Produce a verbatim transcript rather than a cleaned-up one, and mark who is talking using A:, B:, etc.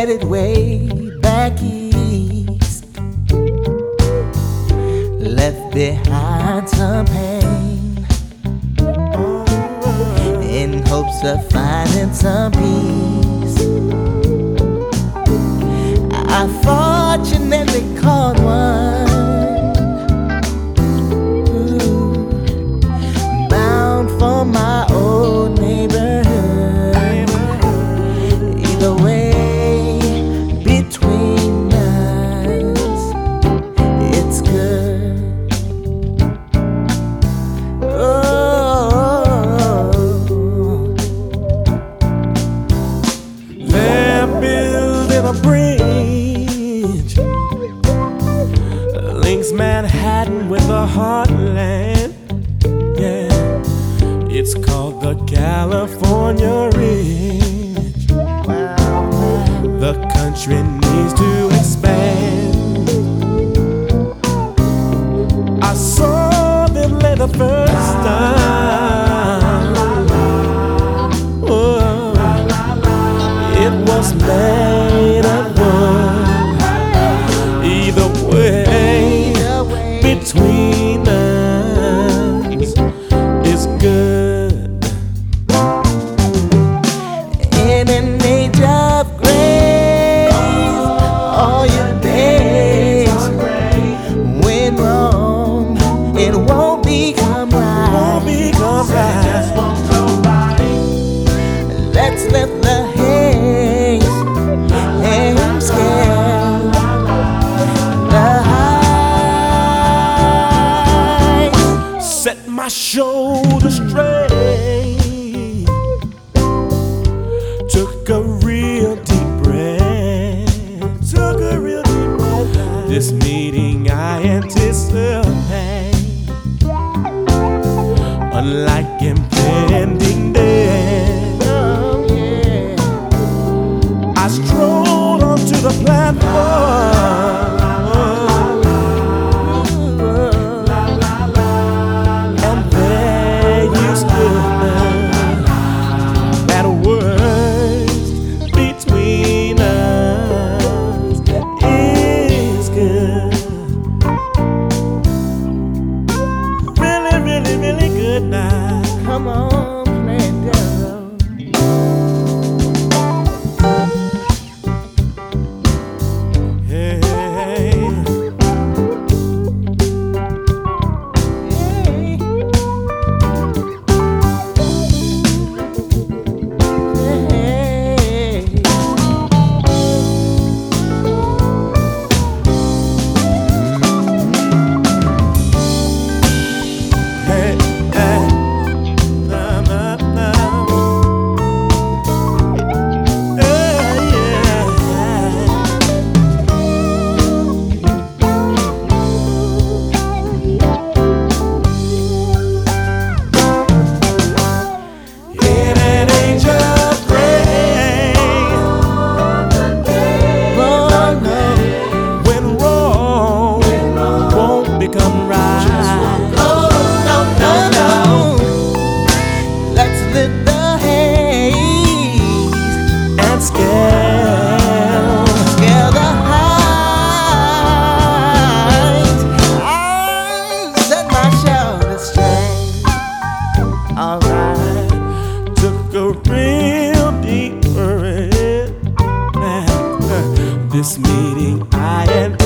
A: headed way back east, left behind some pain in hopes of finding some peace. I fortunately caught one, ooh, bound for my old neighborhood. Either way, between us, it's good. Oh,
B: they're building a bridge, links Manhattan with the heartland. Yeah, it's called the California Ridge. The country needs to expand. I saw them lay the first time. Oh, it was made of wood. Either way, between us is good.
A: in an age of grace, all your days went wrong, it won't become right.
B: Won't become right.
A: Let's let the haze and scale the heights.
B: Set my shoulders straight, took a real deep breath, took a real deep breath. This meeting I anticipate, unlike impending death.
A: Oh, yeah.
B: I strolled onto the platform, and there you stood. That worst between us is good. Really, really, really good now.
A: Come on, play devil.
B: Hey, hey, hey. Na, na, na. Hey, yeah. In an age of grace, when wrong won't become right.
A: Oh, no, no, no. Let's lift the haze
B: And scale,
A: scale the heights. I set my shoulders straight. Alright.
B: took a real deep breath. This meeting I